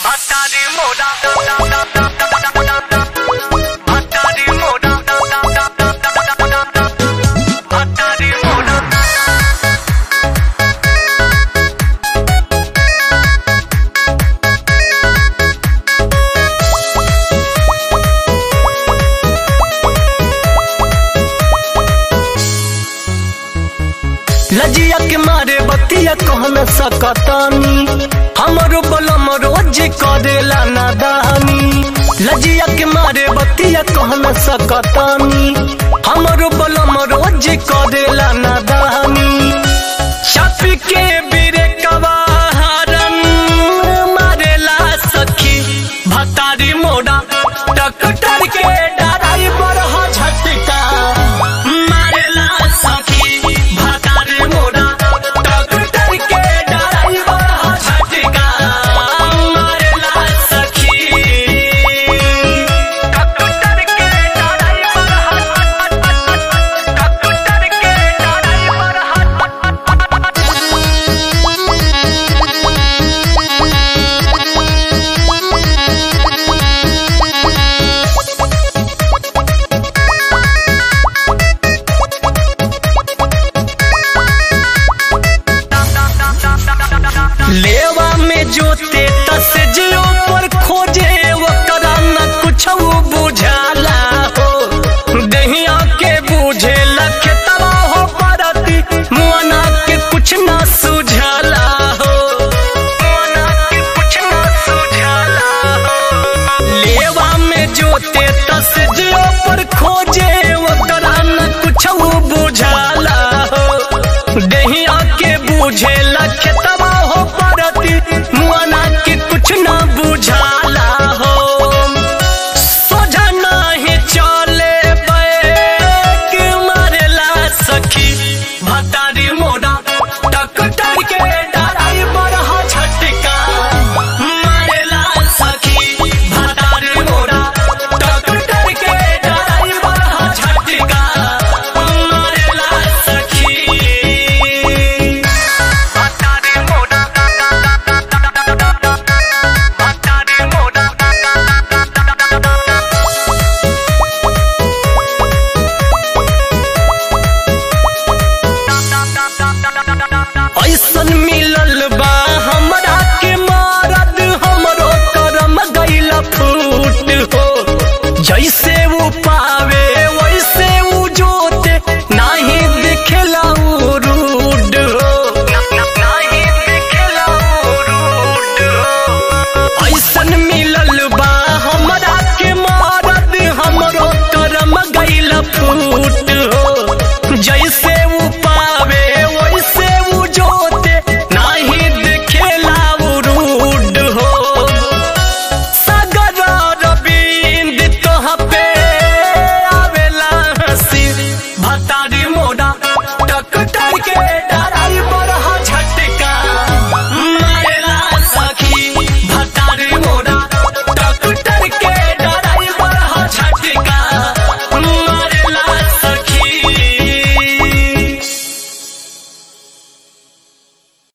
लजिया के मारे बतिया कहन सकतानी हमरो बलम रोज करेला नादानी। लजिया के मारे बतिया कहन सकतानी हमरो बलम रोज करेला नादानी। छप के बिरे कवाहरन मारेला सखी भतारी मोड़ा टकटर के डराई बरह झटका मारेला सखी भतारी मोड़ा टकटर के डराई बरह झटका मारेला सखी टकटर के डराई लेवा में जोते तसजियो पर खोजे वकरा न कुछ बुझाला हो। दहिया के बुझे लख तबा हो परती मुआना के कुछ न सुझाला हो। मुआना के कुछ न सुझाला हो। लेवा में जोते तसजियो पर खोजे वकरा न कुछ बुझाला हो। दहिया के बुझे